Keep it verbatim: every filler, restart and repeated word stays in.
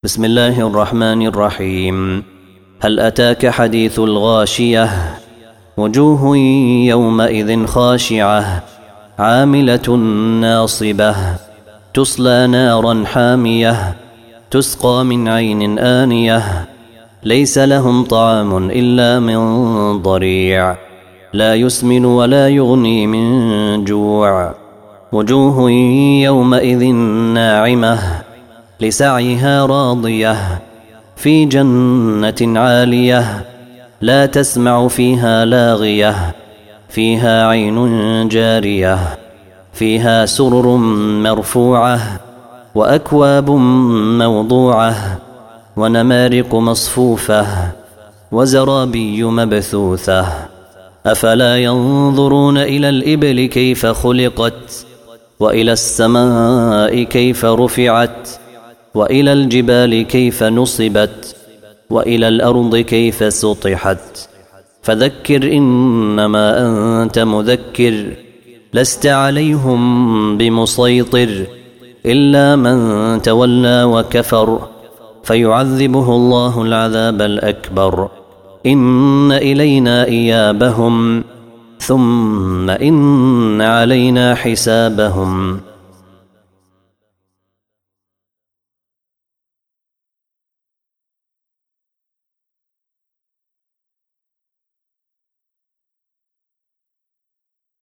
بسم الله الرحمن الرحيم. هل أتاك حديث الغاشية؟ وجوه يومئذ خاشعة عاملة ناصبة تصلى نارا حامية تسقى من عين آنية ليس لهم طعام إلا من ضريع لا يسمن ولا يغني من جوع. وجوه يومئذ ناعمة لسعيها راضية في جنة عالية لا تسمع فيها لاغية فيها عين جارية فيها سرر مرفوعة وأكواب موضوعة ونمارق مصفوفة وزرابي مبثوثة. أفلا ينظرون إلى الإبل كيف خلقت وإلى السماء كيف رفعت وإلى الجبال كيف نصبت وإلى الأرض كيف سطحت. فذكر إنما أنت مذكر لست عليهم بمسيطر إلا من تولى وكفر فيعذبه الله العذاب الأكبر. إن إلينا إيابهم ثم إن علينا حسابهم.